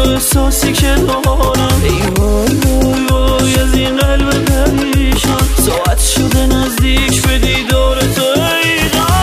احساسی که دارم. ای وای وای وای از این قلب پریشان، ساعت شده نزدیک به دیدار تو. ای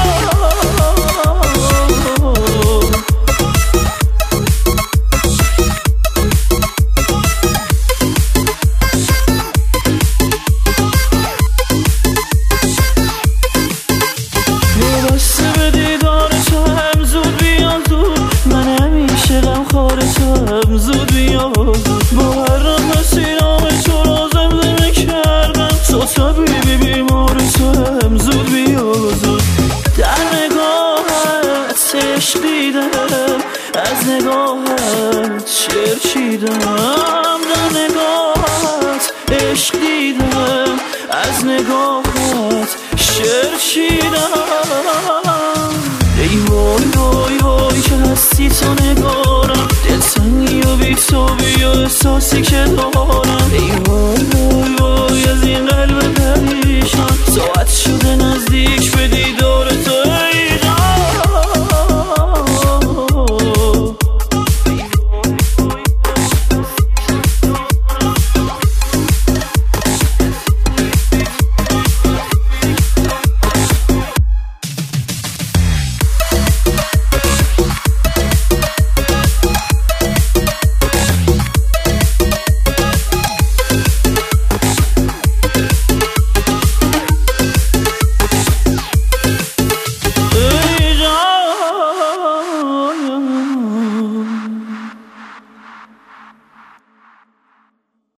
وابسته به دیدار تو هم، زود بیا زود، من همیشه غمخوار تو هم، زود بیا زود. با هر نفسی نام تو را زمزمه کردم، تو طبیبی بیمار تو هم، زود بیا زود. در نگاهت عشق دیدم، از نگاهت چرچیدم. در نگاهت عشق دیدم، از نگاهت چرچیدم. ای وای وای وای که هستی تو نگارم، دلتنگی و بی تو بیا احساسی که دارم. ای وای